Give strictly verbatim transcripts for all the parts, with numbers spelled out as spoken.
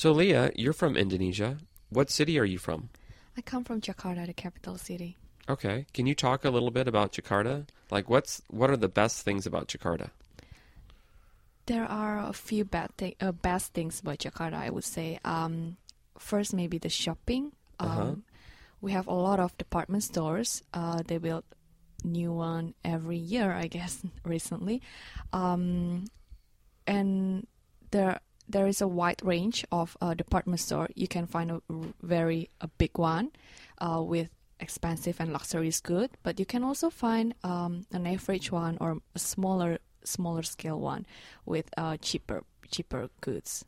So, Leah, you're from Indonesia. What city are you from? I come from Jakarta, the capital city. Okay. Can you talk a little bit about Jakarta? Like, what's what are the best things about Jakarta? There are a few bad thi- uh, best things about Jakarta, I would say. Um, first, maybe the shopping. Um, Uh-huh. We have a lot of department stores. Uh, they build new one every year, I guess, recently. Um, and there there is a wide range of uh, department store. You can find a r- very a big one uh, with expensive and luxurious good, but you can also find um, an average one or a smaller smaller scale one with uh, cheaper cheaper goods.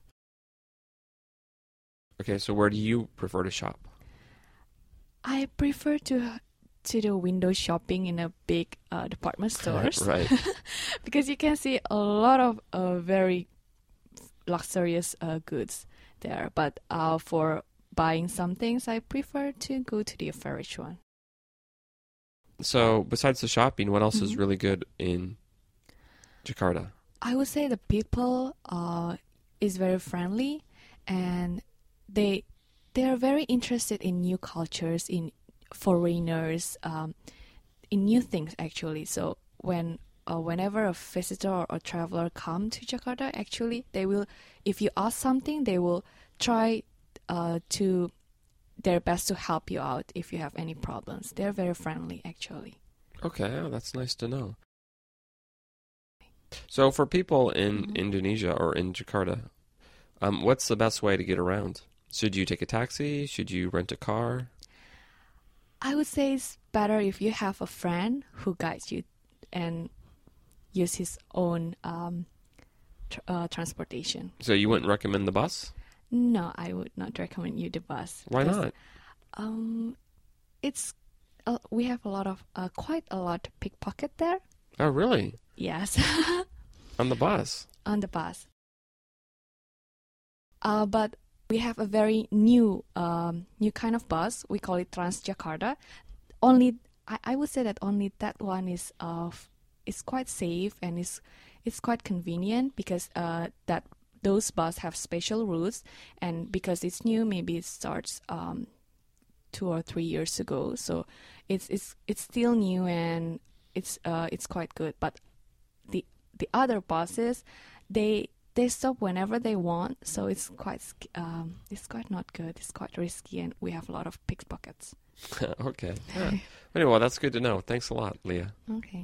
Okay, so where do you prefer to shop? I prefer to to do window shopping in a big uh, department stores Right. because you can see a lot of uh, very luxurious uh, goods there. But uh, for buying some things, I prefer to go to the average one. So, besides the shopping, what else is Mhm. really good in Jakarta? I would say the people uh, is very friendly, and they they are very interested in new cultures, in foreigners, um, in new things actually. So when uh, whenever a visitor or a traveler come to Jakarta, actually they will, if you ask something, they will try uh, to their best to help you out if you have any problems. They're very friendly actually. Okay, oh, that's nice to know. So, for people in Mhm. Indonesia or in Jakarta, um, what's the best way to get around? Should you take a taxi? Should you rent a car? I would say it's better if you have a friend who guides you and use his own um, tr- uh, transportation. So, you wouldn't recommend the bus? No, I would not recommend you the bus. Why because, not? Um, it's uh, we have a lot of uh, quite a lot of pickpocket there. Oh, really? Yes, On the bus? on the bus. Uh, but we have a very new um, new kind of bus. We call it Transjakarta. Only I, I would say that only that one is of is quite safe and is it's quite convenient because uh, that those bus have special routes, and because it's new, maybe it starts um, two or three years ago. So it's it's it's still new and it's uh, it's quite good. But the the other buses, they they stop whenever they want, so it's quite sc- um, it's quite not good. It's quite risky, and we have a lot of pickpockets. Okay. Yeah. Anyway, well, that's good to know. Thanks a lot, Leah. Okay.